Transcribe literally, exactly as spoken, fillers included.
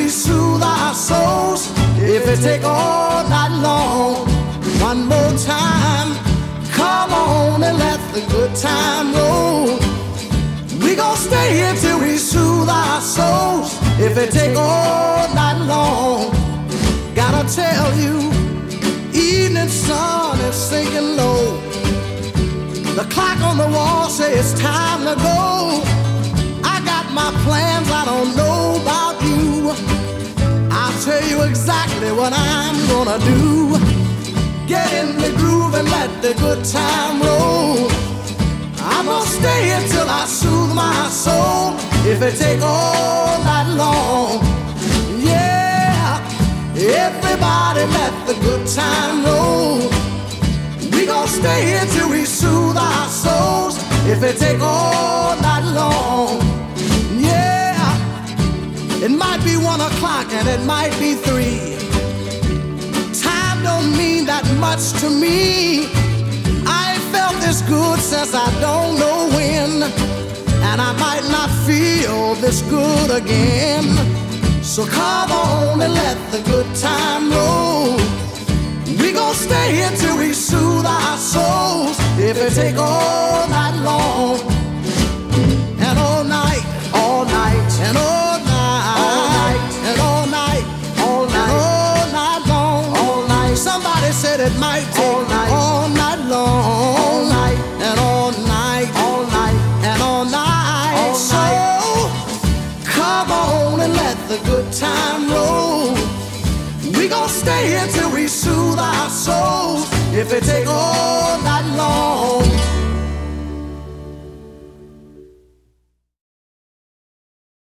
soothe our souls. If it take all night long, one more time, come on and let the good time roll. We gon' stay here till we soothe our souls. If it take all night long, gotta tell you, evening sun is sinking low. The clock on the wall says it's time to go. I got my plans, I don't know about you. I'll tell you exactly what I'm gonna do. Get in the groove and let the good time roll. I'm gonna stay here till I soothe my soul. If it take all night long, yeah. Everybody let the good time roll. We gon' stay here till we soothe our souls. If it take all night long, yeah. It might be one o'clock and it might be three. Time don't mean that much to me. I ain't felt this good since I don't know when, and I might not feel this good again. So come on and let the good time roll. We gon' stay here till we soothe our souls. If it take all night long, and all night, all night, and all night, all night, and all night, all night, all night long, all night. Somebody said it might take all night, all night long, all night, and all night, all night, and all night. All so night. Come on and let the good time roll. We gon' stay here till we soothe our souls. If it take all